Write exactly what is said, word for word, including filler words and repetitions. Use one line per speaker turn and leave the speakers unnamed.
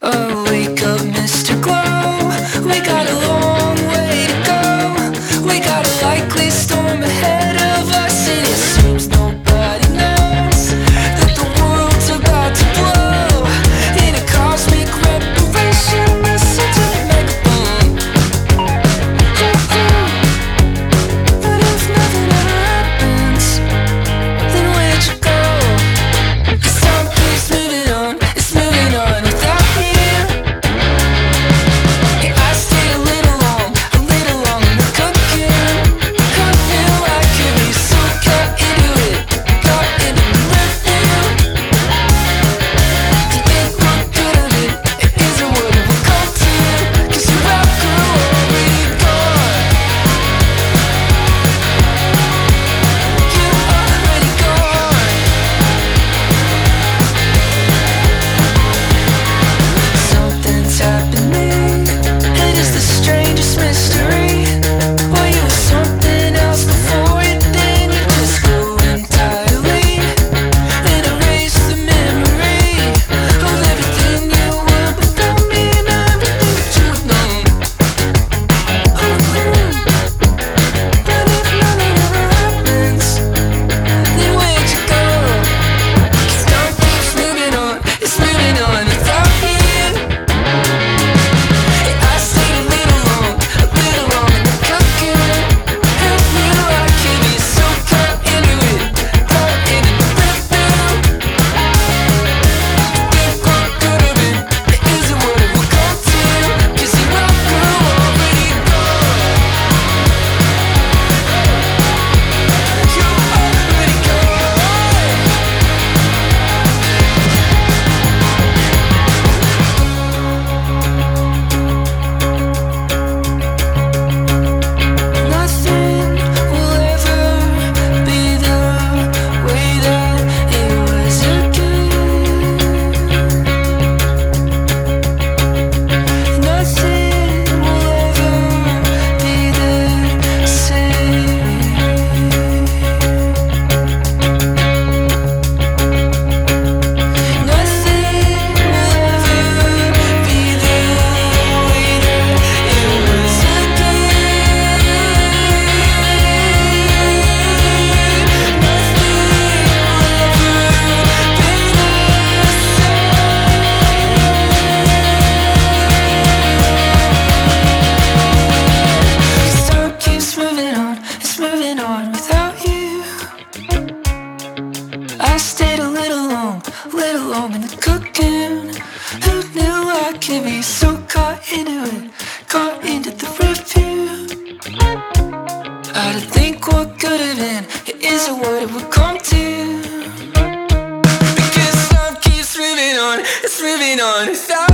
Oh, wake up, Mister Glow. We got a long way to go. We got a likely storm ahead of us, and it seems nobody knows that the world's about to blow in a cosmic reparation. Listen to the megaphone. Ooh, but if nothing ever happens, then where'd you go? The sun keeps moving on, it's moving on without me. I stayed a little long, little long in the cocoon. Who knew I could be so caught into it, caught into the perfume? I had to think what could have been, it isn't what it would come to. Because time keeps moving on, it's moving on without